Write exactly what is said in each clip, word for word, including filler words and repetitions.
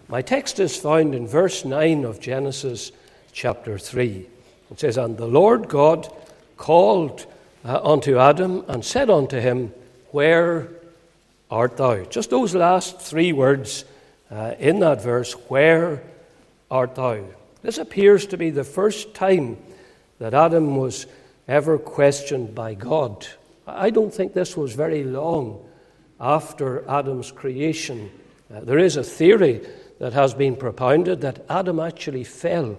My text is found in verse nine of Genesis chapter three. It says, "And the Lord God called uh, unto Adam and said unto him, Where art thou?" Just those last three words uh, in that verse, "Where art thou?" This appears to be the first time that Adam was ever questioned by God. I don't think this was very long after Adam's creation. Uh, there is a theory that has been propounded that Adam actually fell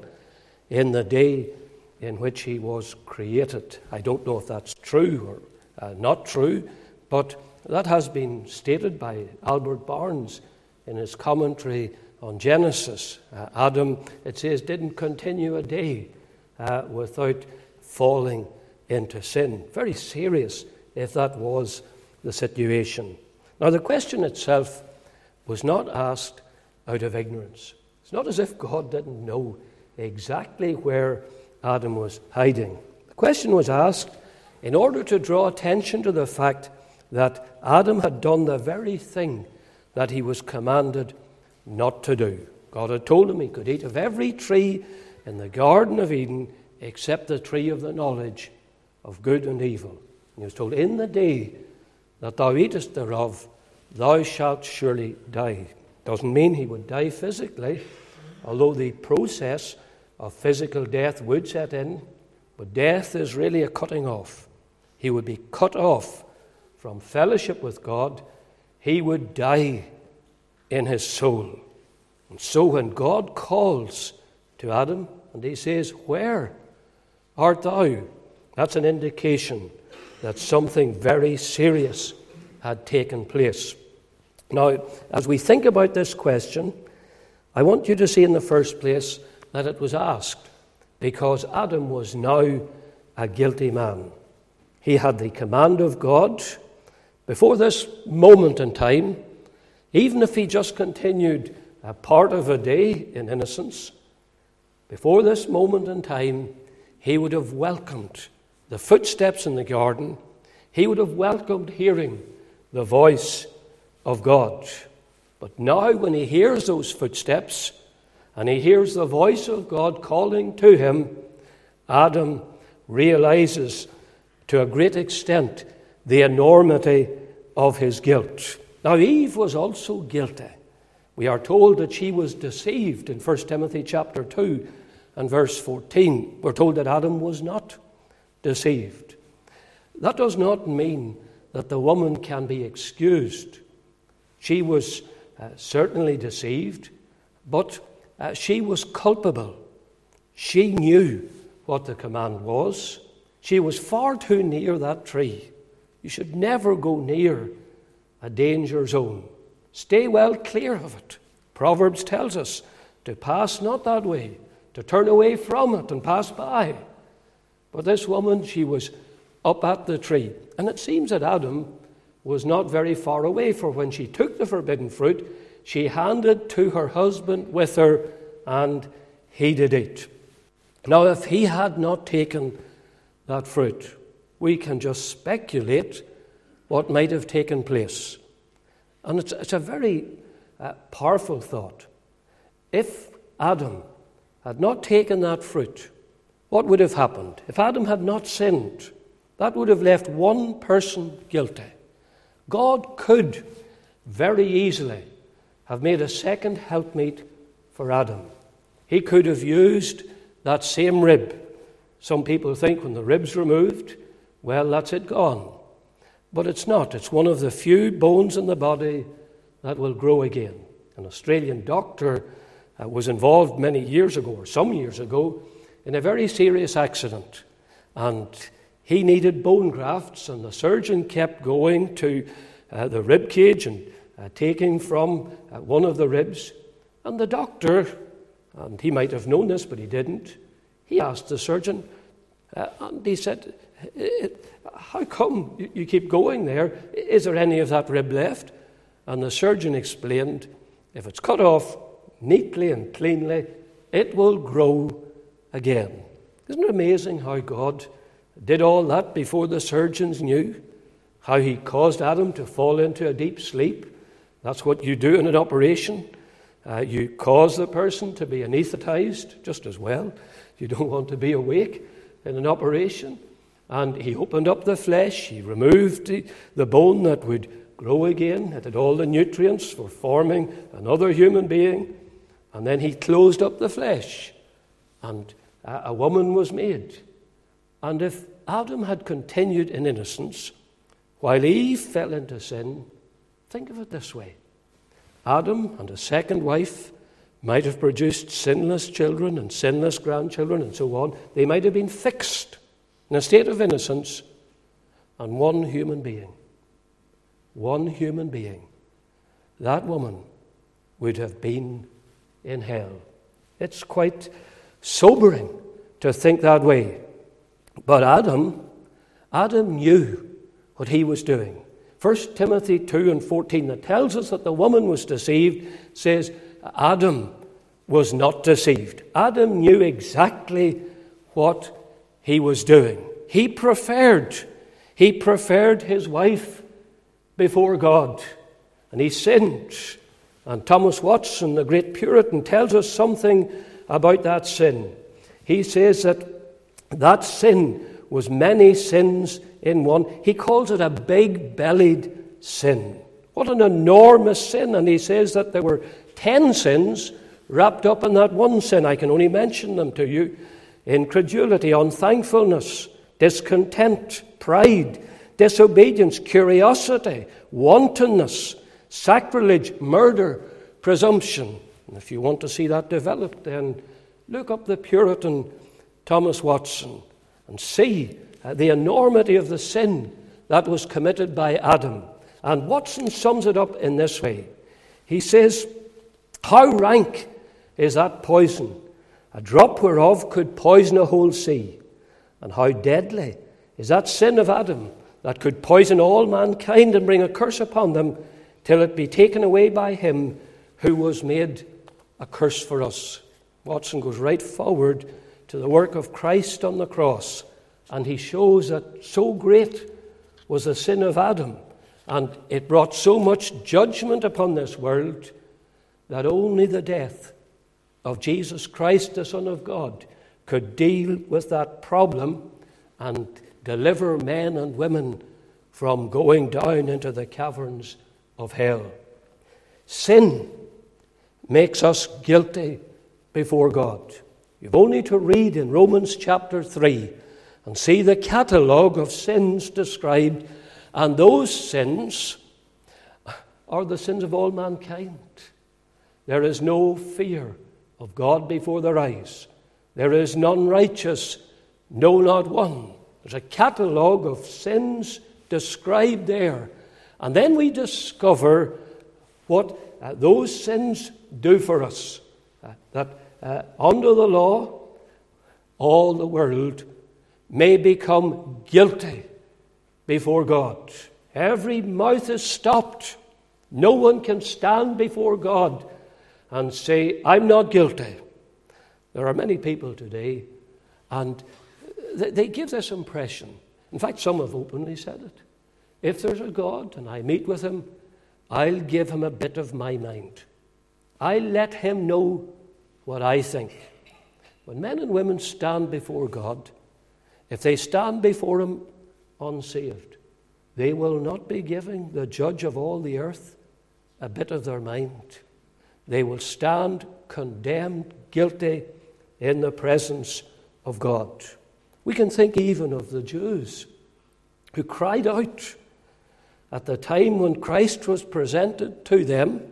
in the day in which he was created. I don't know if that's true or uh, not true, but that has been stated by Albert Barnes in his commentary on Genesis. Uh, Adam, it says, didn't continue a day uh, without falling into sin. Very serious if that was the situation. Now, the question itself was not asked out of ignorance. It's not as if God didn't know exactly where Adam was hiding. The question was asked in order to draw attention to the fact that Adam had done the very thing that he was commanded not to do. God had told him he could eat of every tree in the Garden of Eden except the tree of the knowledge of good and evil. And he was told, "In the day that thou eatest thereof, thou shalt surely die." Doesn't mean he would die physically, although the process of physical death would set in. But death is really a cutting off. He would be cut off from fellowship with God. He would die in his soul. And so when God calls to Adam and he says, "Where art thou?" that's an indication that something very serious had taken place. Now, as we think about this question, I want you to see in the first place that it was asked because Adam was now a guilty man. He had the command of God. Before this moment in time, even if he just continued a part of a day in innocence, before this moment in time, he would have welcomed the footsteps in the garden. He would have welcomed hearing the voice of God. But now when he hears those footsteps and he hears the voice of God calling to him, Adam realizes to a great extent the enormity of his guilt. Now Eve was also guilty. We are told that she was deceived in First Timothy chapter two and verse fourteen. We're told that Adam was not deceived. That does not mean that the woman can be excused. She was uh, certainly deceived, but uh, she was culpable. She knew what the command was. She was far too near that tree. You should never go near a danger zone. Stay well clear of it. Proverbs tells us to pass not that way, to turn away from it and pass by. But this woman, she was up at the tree. And it seems that Adam was not very far away, for when she took the forbidden fruit, she handed to her husband with her, and he did eat. Now, if he had not taken that fruit, we can just speculate what might have taken place. And it's, it's a very uh, powerful thought. If Adam had not taken that fruit, what would have happened? If Adam had not sinned, that would have left one person guilty. God could very easily have made a second helpmeet for Adam. He could have used that same rib. Some people think when the rib's removed, well, that's it gone. But it's not. It's one of the few bones in the body that will grow again. An Australian doctor uh, was involved many years ago, or some years ago, in a very serious accident. And he needed bone grafts, and the surgeon kept going to uh, the rib cage and uh, taking from uh, one of the ribs. And the doctor, and he might have known this, but he didn't, he asked the surgeon, uh, and he said, "How come you keep going there? Is there any of that rib left?" And the surgeon explained, if it's cut off neatly and cleanly, it will grow again. Isn't it amazing how God did all that before the surgeons knew? How he caused Adam to fall into a deep sleep. That's what you do in an operation. Uh, you cause the person to be anesthetized just as well. You don't want to be awake in an operation. And he opened up the flesh. He removed the, the bone that would grow again. It had all the nutrients for forming another human being. And then he closed up the flesh. And a, a woman was made. And if Adam had continued in innocence while Eve fell into sin, think of it this way. Adam and a second wife might have produced sinless children and sinless grandchildren and so on. They might have been fixed in a state of innocence, and one human being, one human being, that woman would have been in hell. It's quite sobering to think that way. But Adam, Adam knew what he was doing. First Timothy two and fourteen, that tells us that the woman was deceived, says Adam was not deceived. Adam knew exactly what he was doing. He preferred, he preferred his wife before God, and he sinned. And Thomas Watson, the great Puritan, tells us something about that sin. He says that that sin was many sins in one. He calls it a big-bellied sin. What an enormous sin. And he says that there were ten sins wrapped up in that one sin. I can only mention them to you. Incredulity, unthankfulness, discontent, pride, disobedience, curiosity, wantonness, sacrilege, murder, presumption. And if you want to see that developed, then look up the Puritan Thomas Watson and see uh, the enormity of the sin that was committed by Adam. And Watson sums it up in this way. He says, "How rank is that poison, a drop whereof could poison a whole sea? And how deadly is that sin of Adam, that could poison all mankind and bring a curse upon them, till it be taken away by him who was made a curse for us." Watson goes right forward to the work of Christ on the cross, and he shows that so great was the sin of Adam, and it brought so much judgment upon this world, that only the death of Jesus Christ, the Son of God, could deal with that problem and deliver men and women from going down into the caverns of hell. Sin makes us guilty before God. You've only to read in Romans chapter three and see the catalogue of sins described, and those sins are the sins of all mankind. There is no fear of God before their eyes. There is none righteous, no, not one. There's a catalogue of sins described there. And then we discover what uh, those sins do for us. Uh, that uh, under the law, all the world may become guilty before God. Every mouth is stopped. No one can stand before God and say, "I'm not guilty." There are many people today, and they give this impression. In fact, some have openly said it. If there's a God and I meet with him, I'll give him a bit of my mind. I'll let him know what I think. When men and women stand before God, if they stand before him unsaved, they will not be giving the judge of all the earth a bit of their mind. They will stand condemned, guilty, in the presence of God. We can think even of the Jews who cried out at the time when Christ was presented to them,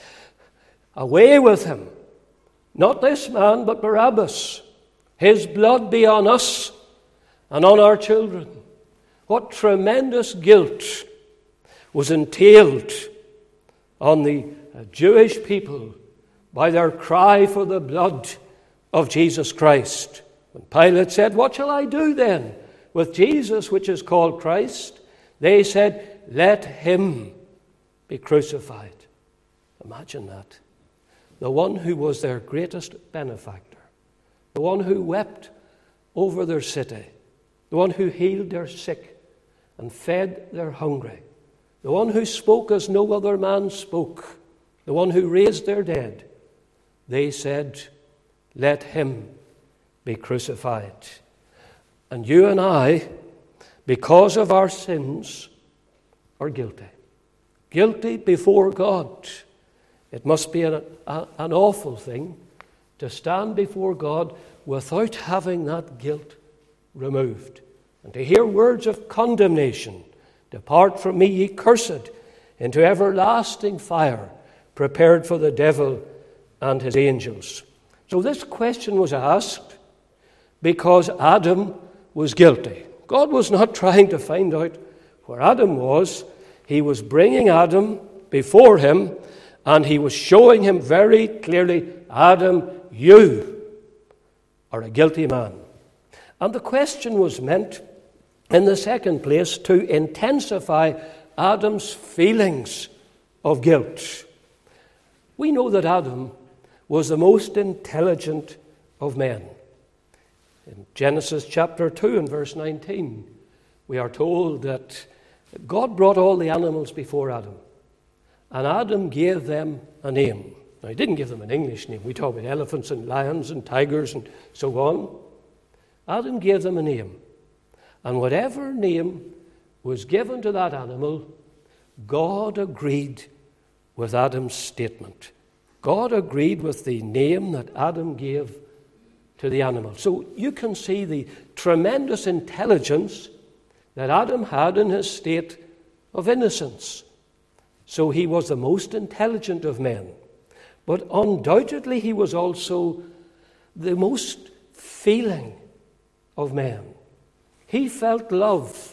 "Away with him! Not this man, but Barabbas. His blood be on us and on our children." What tremendous guilt was entailed on the Jewish people by their cry for the blood of Jesus Christ. When Pilate said, "What shall I do then with Jesus, which is called Christ?" they said, "Let him be crucified." Imagine that. The one who was their greatest benefactor, the one who wept over their city, the one who healed their sick and fed their hungry, the one who spoke as no other man spoke, the one who raised their dead, they said, "Let him be crucified." And you and I, because of our sins, are guilty. Guilty before God. It must be an, a, an awful thing to stand before God without having that guilt removed, and to hear words of condemnation. "Depart from me, ye cursed, into everlasting fire, prepared for the devil and his angels." So this question was asked because Adam was guilty. God was not trying to find out where Adam was. He was bringing Adam before him, and he was showing him very clearly, "Adam, you are a guilty man." And the question was meant, in the second place, to intensify Adam's feelings of guilt. We know that Adam was the most intelligent of men. In Genesis chapter two and verse nineteen, we are told that God brought all the animals before Adam, and Adam gave them a name. Now, he didn't give them an English name. We talk about elephants and lions and tigers and so on. Adam gave them a name. And whatever name was given to that animal, God agreed with Adam's statement. God agreed with the name that Adam gave to the animal. So you can see the tremendous intelligence that Adam had in his state of innocence. So he was the most intelligent of men. But undoubtedly he was also the most feeling of men. He felt love,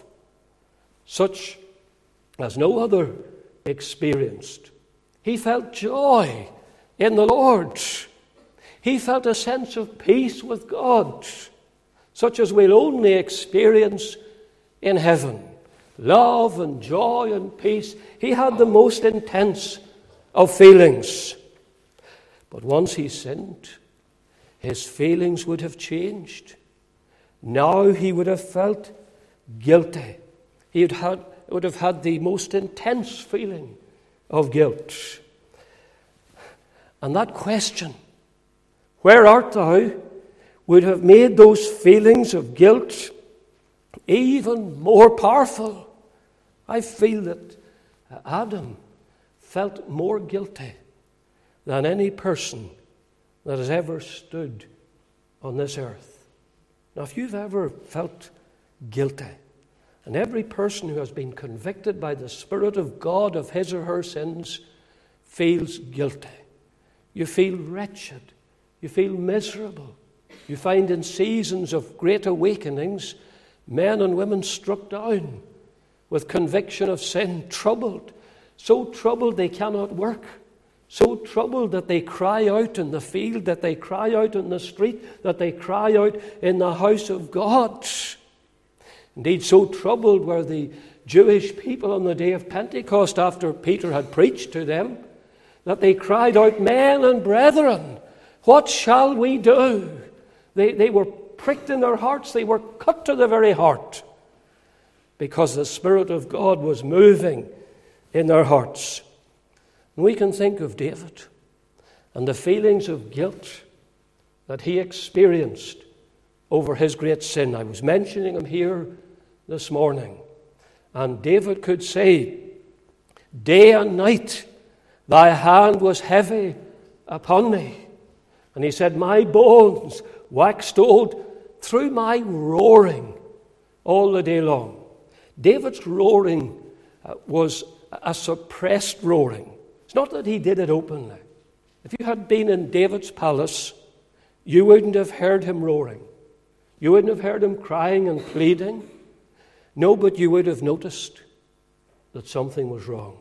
such as no other experienced. He felt joy in the Lord. He felt a sense of peace with God, such as we'll only experience in heaven. Love and joy and peace. He had the most intense of feelings. But once he sinned, his feelings would have changed. Now he would have felt guilty. He would have, would have had the most intense feeling of guilt. And that question, "Where art thou?" would have made those feelings of guilt even more powerful. I feel that Adam felt more guilty than any person that has ever stood on this earth. Now, if you've ever felt guilty, and every person who has been convicted by the Spirit of God of his or her sins feels guilty. You feel wretched. You feel miserable. You find in seasons of great awakenings, men and women struck down with conviction of sin, troubled, so troubled they cannot work, so troubled that they cry out in the field, that they cry out in the street, that they cry out in the house of God. Indeed, so troubled were the Jewish people on the day of Pentecost after Peter had preached to them, that they cried out, "Men and brethren, what shall we do?" They, they were pricked in their hearts. They were cut to the very heart because the Spirit of God was moving in their hearts. And we can think of David and the feelings of guilt that he experienced over his great sin. I was mentioning him here this morning. And David could say, "Day and night thy hand was heavy upon me." And he said, "My bones waxed old through my roaring all the day long." David's roaring uh, was a suppressed roaring. It's not that he did it openly. If you had been in David's palace, you wouldn't have heard him roaring. You wouldn't have heard him crying and pleading. No, but you would have noticed that something was wrong.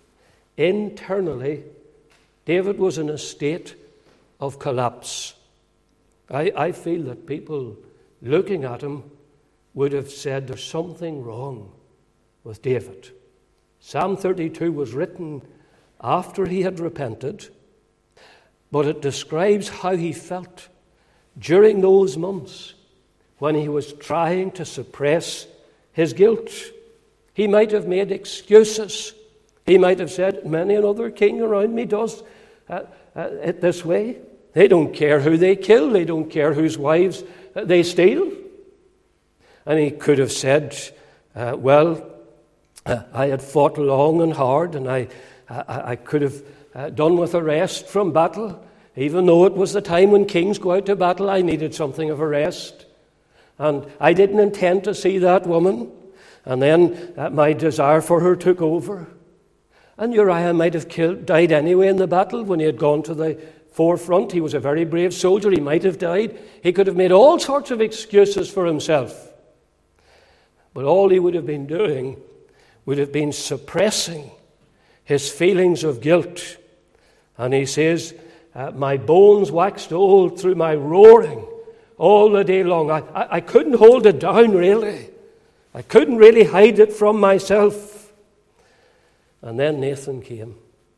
Internally, David was in a state of collapse. I, I feel that people looking at him would have said there's something wrong with David. Psalm thirty-two was written after he had repented, but it describes how he felt during those months when he was trying to suppress his guilt. He might have made excuses. He might have said, "Many another king around me does uh, uh, it this way." They don't care who they kill. They don't care whose wives they steal. And he could have said, uh, well, uh, I had fought long and hard, and I, I, I could have uh, done with a rest from battle. Even though it was the time when kings go out to battle, I needed something of a rest. And I didn't intend to see that woman. And then uh, my desire for her took over. And Uriah might have killed, died anyway in the battle when he had gone to the forefront. He was a very brave soldier. He might have died. He could have made all sorts of excuses for himself. But all he would have been doing would have been suppressing his feelings of guilt. And he says, uh, my bones waxed old through my roaring all the day long. I, I, I couldn't hold it down, really. I couldn't really hide it from myself. And then Nathan came,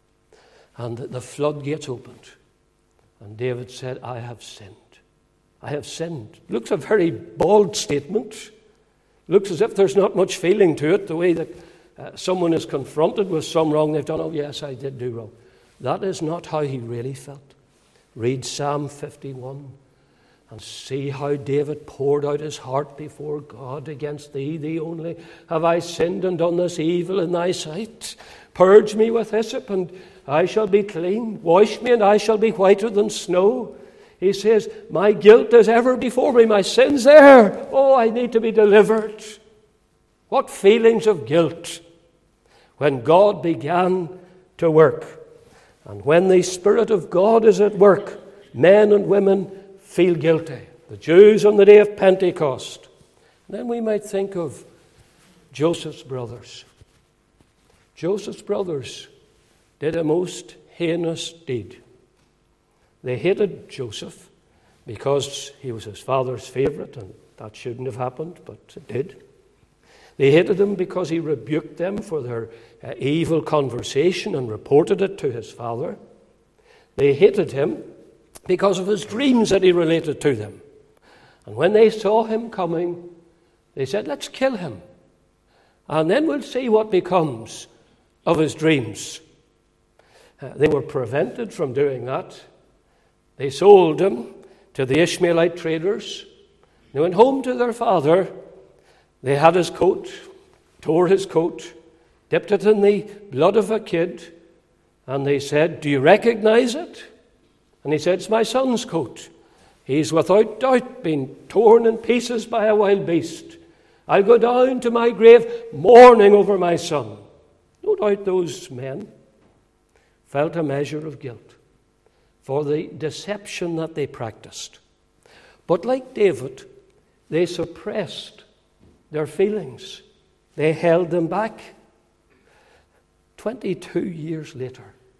and the floodgates opened. And David said, I have sinned. I have sinned. Looks a very bald statement. Looks as if there's not much feeling to it, the way that uh, someone is confronted with some wrong they've done. Oh, yes, I did do wrong. That is not how he really felt. Read Psalm fifty-one and see how David poured out his heart before God. Against thee, thee only, have I sinned and done this evil in thy sight. Purge me with hyssop, and I shall be clean. Wash me, and I shall be whiter than snow. He says, my guilt is ever before me. My sin's there. Oh, I need to be delivered. What feelings of guilt when God began to work. And when the Spirit of God is at work, men and women feel guilty. The Jews on the day of Pentecost. And then we might think of Joseph's brothers. Joseph's brothers did a most heinous deed. They hated Joseph because he was his father's favorite, and that shouldn't have happened, but it did. They hated him because he rebuked them for their uh, evil conversation and reported it to his father. They hated him because of his dreams that he related to them. And when they saw him coming, they said, let's kill him, and then we'll see what becomes of his dreams. Uh, they were prevented from doing that. They sold him to the Ishmaelite traders. They went home to their father. They had his coat, tore his coat, dipped it in the blood of a kid, and they said, do you recognize it? And he said, it's my son's coat. He's without doubt been torn in pieces by a wild beast. I'll go down to my grave mourning over my son. No doubt those men felt a measure of guilt for the deception that they practiced. But like David, they suppressed their feelings. They held them back. Twenty-two years later,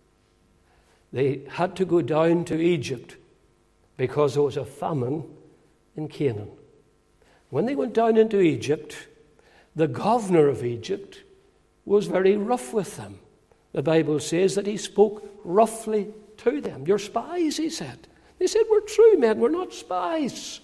they had to go down to Egypt because there was a famine in Canaan. When they went down into Egypt, the governor of Egypt was very rough with them. The Bible says that he spoke roughly to them. You're spies, he said. They said, we're true men, we're not spies.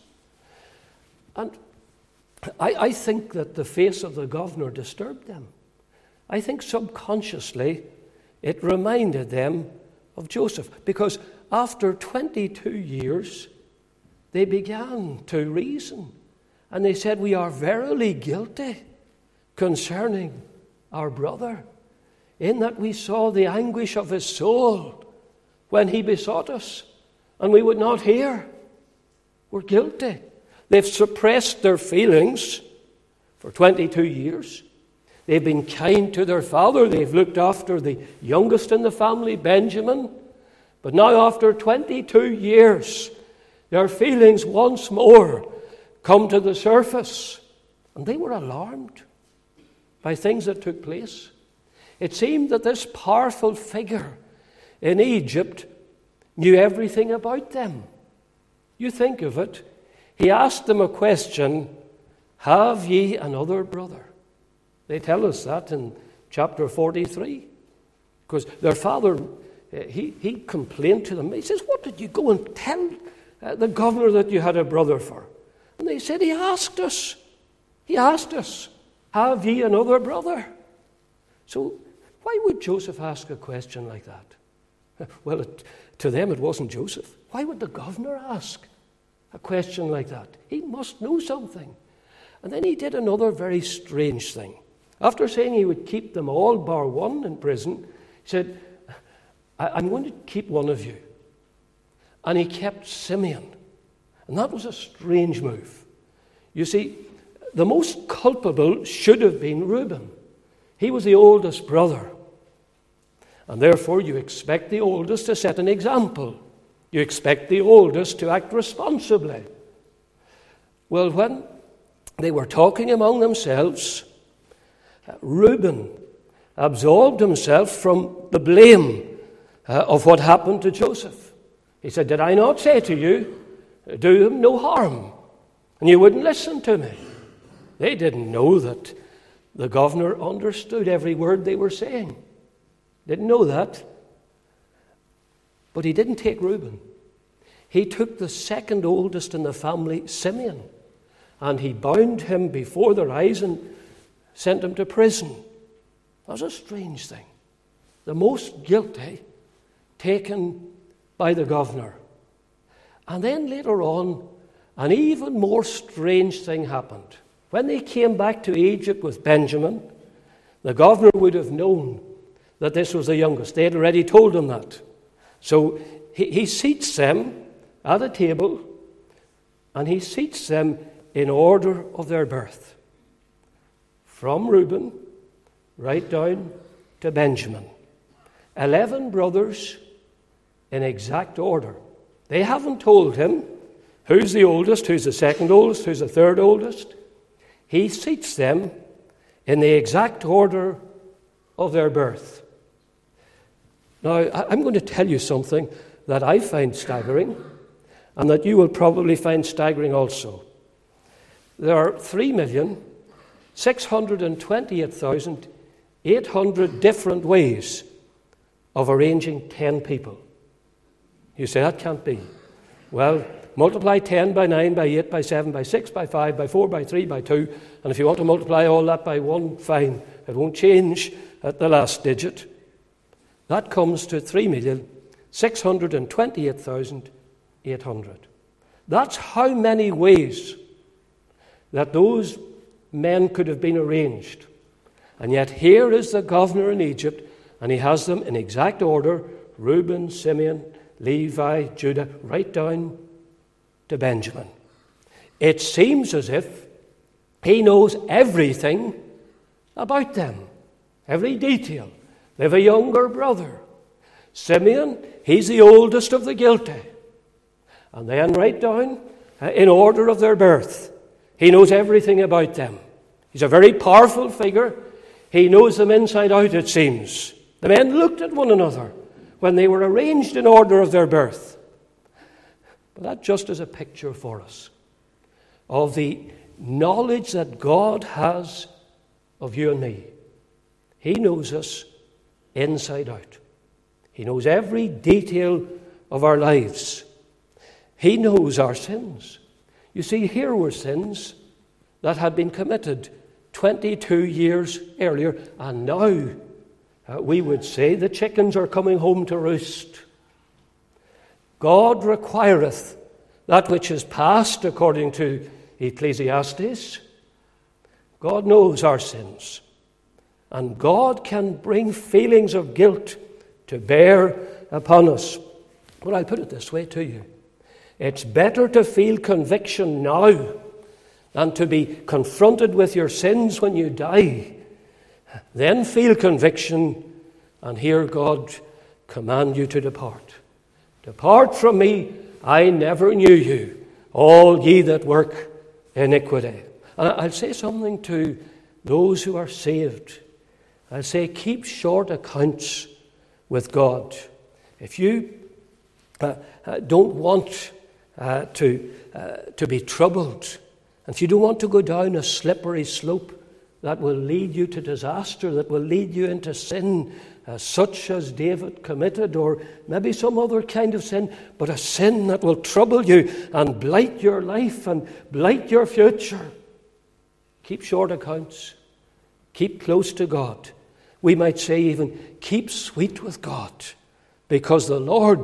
And I, I think that the face of the governor disturbed them. I think subconsciously it reminded them of Joseph, because after twenty-two years, they began to reason. And they said, we are verily guilty concerning our brother, in that we saw the anguish of his soul when he besought us, and we would not hear. We're guilty. They've suppressed their feelings for twenty-two years. They've been kind to their father. They've looked after the youngest in the family, Benjamin. But now after twenty-two years, their feelings once more come to the surface. And they were alarmed by things that took place. It seemed that this powerful figure in Egypt knew everything about them. You think of it. He asked them a question, have ye another brother? They tell us that in chapter forty-three. Because their father, he, he complained to them. He says, what did you go and tell uh, the governor that you had a brother for? And they said, he asked us. He asked us, have ye another brother? So why would Joseph ask a question like that? Well, it to them it wasn't Joseph. Why would the governor ask a question like that? He must know something. And then he did another very strange thing. After saying he would keep them all bar one in prison, he said, I'm going to keep one of you. And he kept Simeon. And that was a strange move. You see, the most culpable should have been Reuben. He was the oldest brother. And therefore you expect the oldest to set an example. You expect the oldest to act responsibly. Well, when they were talking among themselves, Reuben absolved himself from the blame uh, of what happened to Joseph. He said, did I not say to you, do him no harm? And you wouldn't listen to me. They didn't know that the governor understood every word they were saying. Didn't know that. But he didn't take Reuben. He took the second oldest in the family, Simeon, and he bound him before their eyes and sent him to prison. That was a strange thing. The most guilty taken by the governor. And then later on, an even more strange thing happened. When they came back to Egypt with Benjamin, the governor would have known that this was the youngest. They had already told him that. So he, he seats them at a table, and he seats them in order of their birth. From Reuben right down to Benjamin. Eleven brothers in exact order. They haven't told him who's the oldest, who's the second oldest, who's the third oldest. He seats them in the exact order of their birth. Now, I'm going to tell you something that I find staggering, and that you will probably find staggering also. There are three million six hundred twenty-eight thousand eight hundred different ways of arranging ten people. You say, that can't be. Well, multiply ten by nine, by eight, by seven, by six, by five, by four, by three, by two, and if you want to multiply all that by one, fine. It won't change at the last digit. That comes to three million six hundred twenty-eight thousand eight hundred. That's how many ways that those men could have been arranged. And yet here is the governor in Egypt, and he has them in exact order: Reuben, Simeon, Levi, Judah, right down to Benjamin. It seems as if he knows everything about them, every detail. They have a younger brother. Simeon, he's the oldest of the guilty. And then right down, uh, in order of their birth, he knows everything about them. He's a very powerful figure. He knows them inside out, it seems. The men looked at one another when they were arranged in order of their birth. But that just is a picture for us of the knowledge that God has of you and me. He knows us inside out. He knows every detail of our lives. He knows our sins. You see, here were sins that had been committed twenty-two years earlier, and now uh, we would say the chickens are coming home to roost. God requireth that which is past, according to Ecclesiastes. God knows our sins, and God can bring feelings of guilt to bear upon us. But I'll put it this way to you. It's better to feel conviction now than to be confronted with your sins when you die. Then feel conviction and hear God command you to depart. Depart from me, I never knew you, all ye that work iniquity. And I'll say something to those who are saved. I'll say, keep short accounts with God. If you uh, uh, don't want uh, to, uh, to be troubled, and if you don't want to go down a slippery slope that will lead you to disaster, that will lead you into sin, uh, such as David committed, or maybe some other kind of sin, but a sin that will trouble you and blight your life and blight your future, keep short accounts. Keep close to God. We might say even, keep sweet with God, because the Lord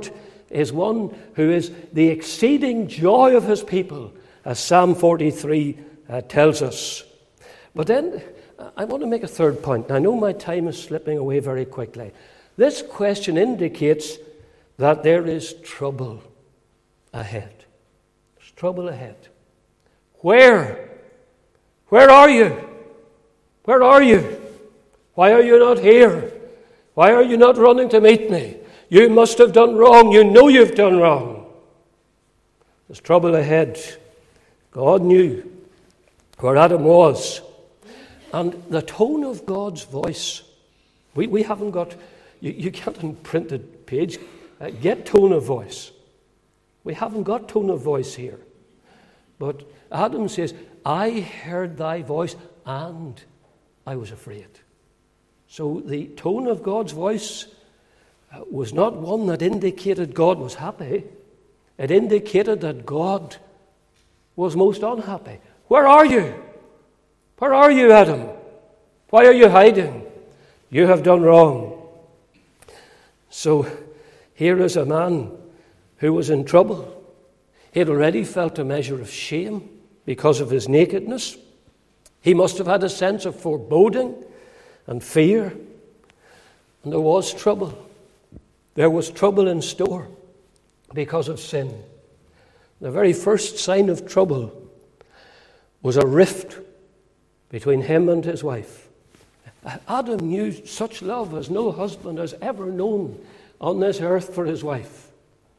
is one who is the exceeding joy of his people, as Psalm forty-three uh, tells us. But then I want to make a third point. And I know my time is slipping away very quickly. This question indicates that there is trouble ahead. There's trouble ahead. Where? Where are you? Where are you? Why are you not here? Why are you not running to meet me? You must have done wrong. You know you've done wrong. There's trouble ahead. God knew where Adam was. And the tone of God's voice, we, we haven't got, you, you can't on printed page uh, get tone of voice. We haven't got tone of voice here. But Adam says, I heard thy voice and I was afraid. So the tone of God's voice uh, was not one that indicated God was happy. It indicated that God was most unhappy. Where are you? Where are you, Adam? Why are you hiding? You have done wrong. So here is a man who was in trouble. He had already felt a measure of shame because of his nakedness. He must have had a sense of foreboding and fear. And there was trouble. There was trouble in store because of sin. The very first sign of trouble was a rift between him and his wife. Adam knew such love as no husband has ever known on this earth for his wife.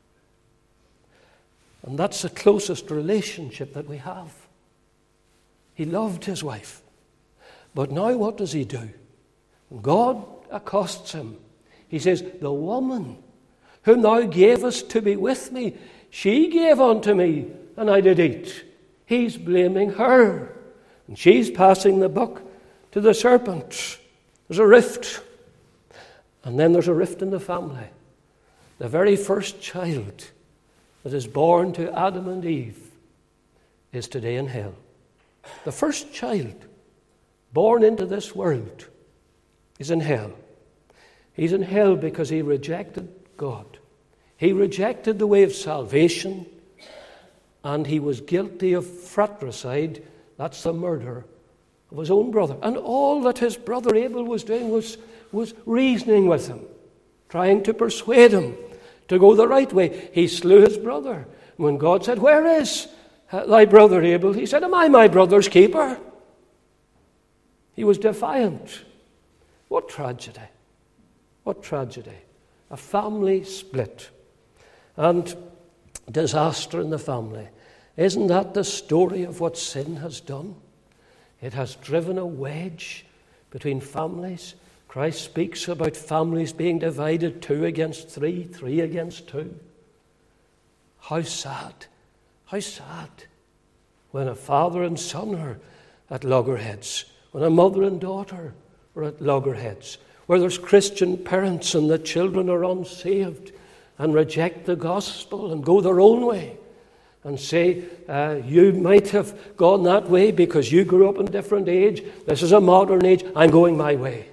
And that's the closest relationship that we have. He loved his wife. But now what does he do? God accosts him. He says, the woman whom thou gavest to be with me, she gave unto me, and I did eat. He's blaming her. And she's passing the buck to the serpent. There's a rift. And then there's a rift in the family. The very first child that is born to Adam and Eve is today in hell. The first child born into this world is in hell. He's in hell because he rejected God. He rejected the way of salvation, and he was guilty of fratricide. That's the murder of his own brother. And all that his brother Abel was doing was, was reasoning with him, trying to persuade him to go the right way. He slew his brother. When God said, where is thy brother Abel? He said, am I my brother's keeper? He was defiant. What tragedy. What tragedy. A family split. And disaster in the family. Isn't that the story of what sin has done? It has driven a wedge between families. Christ speaks about families being divided, two against three, three against two. How sad, how sad when a father and son are at loggerheads, when a mother and daughter are at loggerheads, where there's Christian parents and the children are unsaved and reject the gospel and go their own way and say, uh, you might have gone that way because you grew up in a different age. This is a modern age. I'm going my way.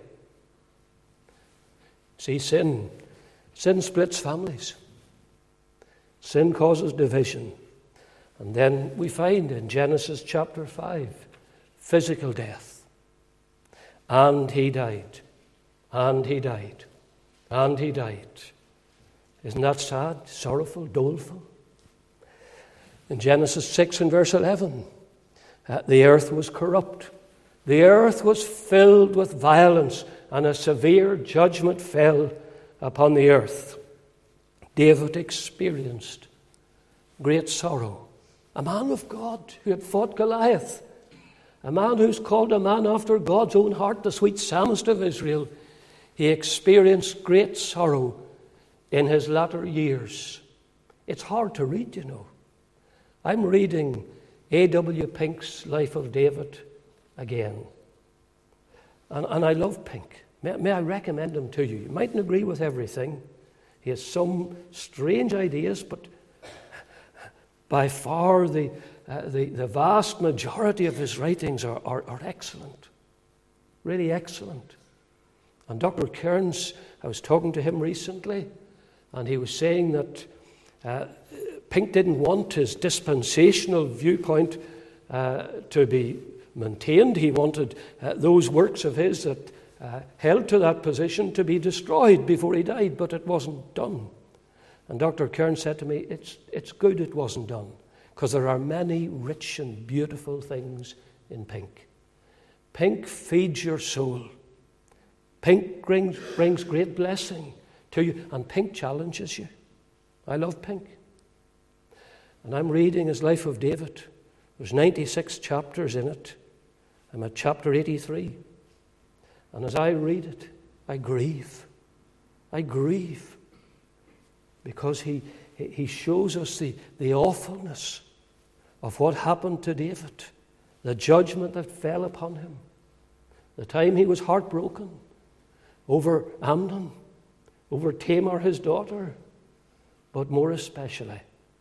See, sin. Sin splits families. Sin causes division. And then we find in Genesis chapter five, physical death. And he died. And he died. And he died. Isn't that sad, sorrowful, doleful? In Genesis six and verse eleven, uh, the earth was corrupt. The earth was filled with violence, and a severe judgment fell upon the earth. David experienced great sorrow. A man of God who had fought Goliath, a man who's called a man after God's own heart, the sweet psalmist of Israel, he experienced great sorrow in his latter years. It's hard to read, you know. I'm reading A W Pink's Life of David again. And, and I love Pink. May, may I recommend him to you? You mightn't agree with everything. He has some strange ideas, but by far the, uh, the, the vast majority of his writings are, are, are excellent. Really excellent. And Doctor Kearns, I was talking to him recently, and he was saying that Uh, Pink didn't want his dispensational viewpoint uh, to be maintained. He wanted uh, those works of his that uh, held to that position to be destroyed before he died, but it wasn't done. And Doctor Kern said to me, it's, it's good it wasn't done, because there are many rich and beautiful things in Pink. Pink feeds your soul. Pink brings, brings great blessing to you, and Pink challenges you. I love Pink. And I'm reading his Life of David. There's ninety-six chapters in it. I'm at chapter eighty-three. And as I read it, I grieve. I grieve. Because he, he shows us the, the awfulness of what happened to David, the judgment that fell upon him, the time he was heartbroken over Amnon, over Tamar, his daughter, but more especially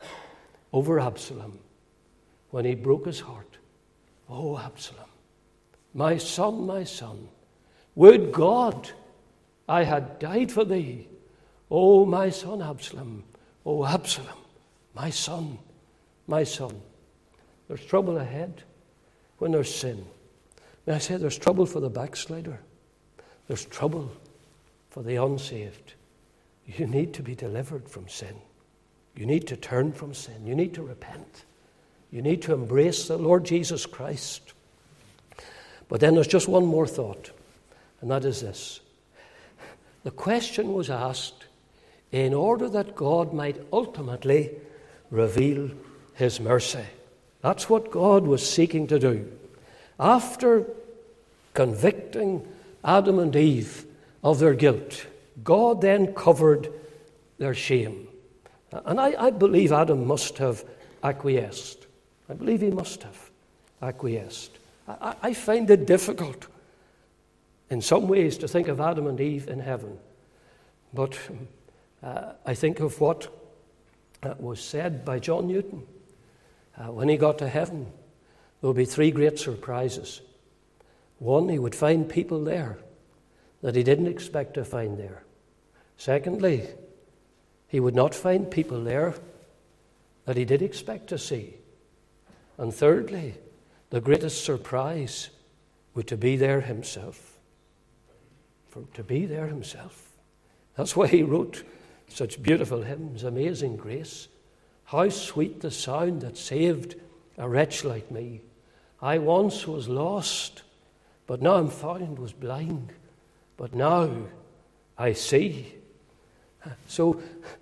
over Absalom, when he broke his heart. Oh, Absalom, my son, my son, would God I had died for thee. Oh, my son Absalom, oh, Absalom, my son, my son. There's trouble ahead when there's sin. May I say there's trouble for the backslider. There's trouble for the unsaved. You need to be delivered from sin. You need to turn from sin. You need to repent. You need to embrace the Lord Jesus Christ. But then there's just one more thought, and that is this. The question was asked in order that God might ultimately reveal his mercy. That's what God was seeking to do. After convicting Adam and Eve of their guilt, God then covered their shame. And I, I believe Adam must have acquiesced. I believe he must have acquiesced. I, I find it difficult in some ways to think of Adam and Eve in heaven. But uh, I think of what uh, was said by John Newton. Uh, when he got to heaven, there would be three great surprises. One, he would find people there that he didn't expect to find there. Secondly, he would not find people there that he did expect to see. And thirdly, the greatest surprise would to be there himself. For to be there himself. That's why he wrote such beautiful hymns, Amazing Grace. How sweet the sound that saved a wretch like me. I once was lost, but now I'm found, was blind, but now I see. So,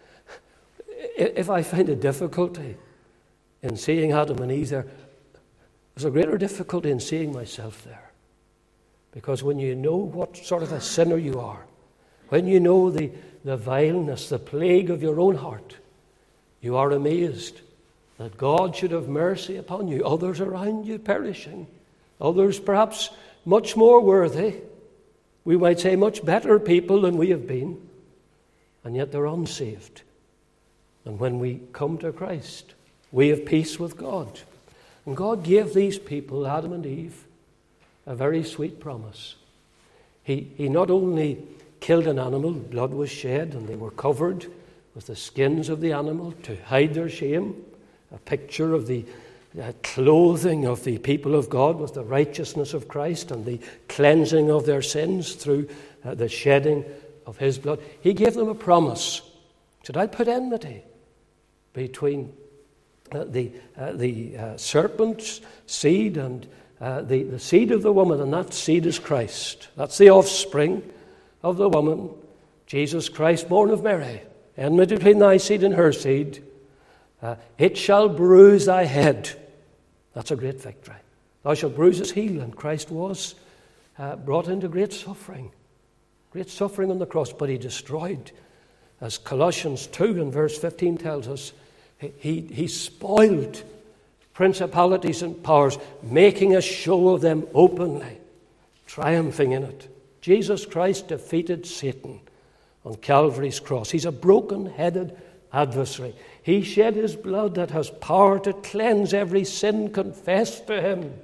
if I find a difficulty in seeing Adam and Eve there, there's a greater difficulty in seeing myself there. Because when you know what sort of a sinner you are, when you know the, the vileness, the plague of your own heart, you are amazed that God should have mercy upon you. Others around you perishing. Others perhaps much more worthy. We might say much better people than we have been. And yet they're unsaved. And when we come to Christ, we have peace with God. And God gave these people, Adam and Eve, a very sweet promise. He, he not only killed an animal, blood was shed, and they were covered with the skins of the animal to hide their shame, a picture of the uh, clothing of the people of God with the righteousness of Christ and the cleansing of their sins through uh, the shedding of his blood. He gave them a promise. Said, I put enmity between uh, the, uh, the uh, serpent's seed and uh, the, the seed of the woman, and that seed is Christ. That's the offspring of the woman, Jesus Christ, born of Mary. Enmity between thy seed and her seed. Uh, it shall bruise thy head. That's a great victory. Thou shalt bruise his heel. And Christ was uh, brought into great suffering. Great suffering on the cross, but he destroyed. As Colossians two and verse fifteen tells us, he, he spoiled principalities and powers, making a show of them openly, triumphing in it. Jesus Christ defeated Satan on Calvary's cross. He's a broken-headed adversary. He shed his blood that has power to cleanse every sin confessed to him.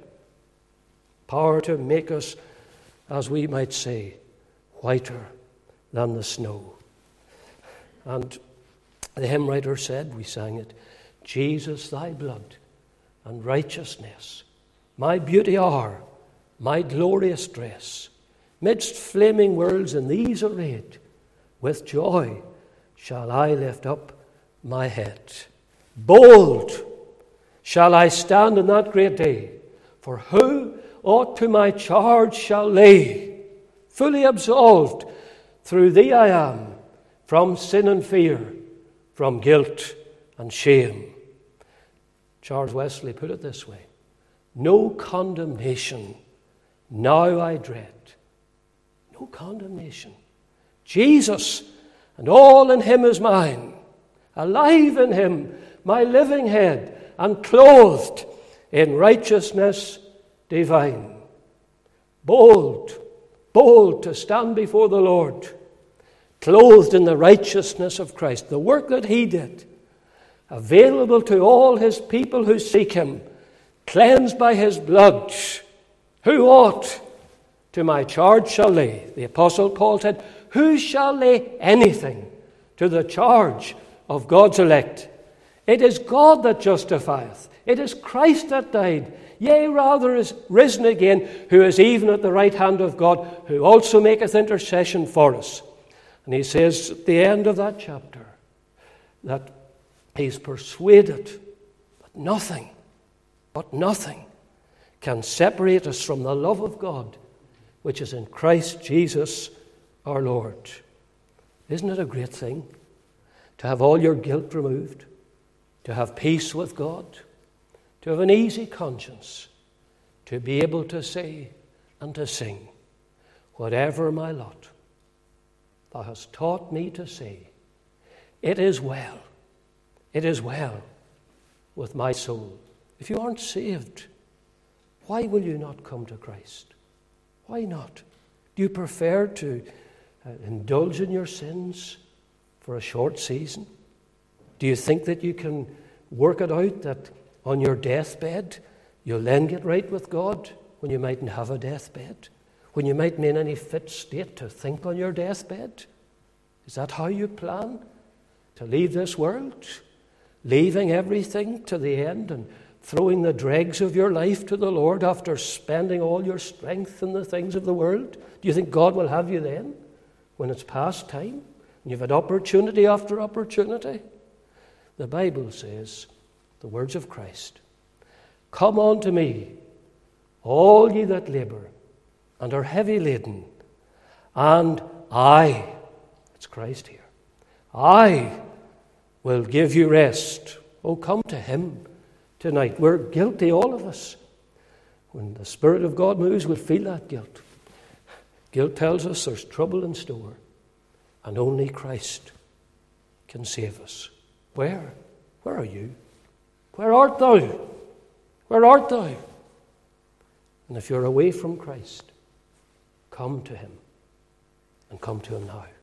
Power to make us, as we might say, whiter than the snow. And The hymn writer said, we sang it, Jesus, thy blood and righteousness, my beauty are, my glorious dress. Midst flaming worlds in these arrayed, with joy shall I lift up my head. Bold shall I stand in that great day, for who aught to my charge shall lay? Fully absolved through thee I am, from sin and fear, from guilt and shame. Charles Wesley put it this way, no condemnation now I dread. No condemnation. Jesus and all in him is mine, alive in him, my living head, and clothed in righteousness divine. Bold, bold to stand before the Lord, clothed in the righteousness of Christ, the work that he did, available to all his people who seek him, cleansed by his blood. Who ought to my charge shall lay? The Apostle Paul said, who shall lay anything to the charge of God's elect? It is God that justifieth. It is Christ that died, yea, rather is risen again, who is even at the right hand of God, who also maketh intercession for us. And he says at the end of that chapter that he's persuaded that nothing, but nothing can separate us from the love of God, which is in Christ Jesus our Lord. Isn't it a great thing to have all your guilt removed, to have peace with God, to have an easy conscience, to be able to say and to sing, whatever my lot, thou hast taught me to say, it is well, it is well with my soul. If you aren't saved, why will you not come to Christ? Why not? Do you prefer to uh, indulge in your sins for a short season? Do you think that you can work it out that on your deathbed you'll then get right with God when you mightn't have a deathbed? When you mightn't be in any fit state to think on your deathbed? Is that how you plan to leave this world? Leaving everything to the end and throwing the dregs of your life to the Lord after spending all your strength in the things of the world? Do you think God will have you then, when it's past time, and you've had opportunity after opportunity? The Bible says, the words of Christ, come unto me, all ye that labour and are heavy laden, and I, it's Christ here, I will give you rest. Oh, come to him tonight. We're guilty, all of us. When the Spirit of God moves, we'll feel that guilt. Guilt tells us there's trouble in store, and only Christ can save us. Where? Where are you? Where art thou? Where art thou? And if you're away from Christ, come to him, and come to him now.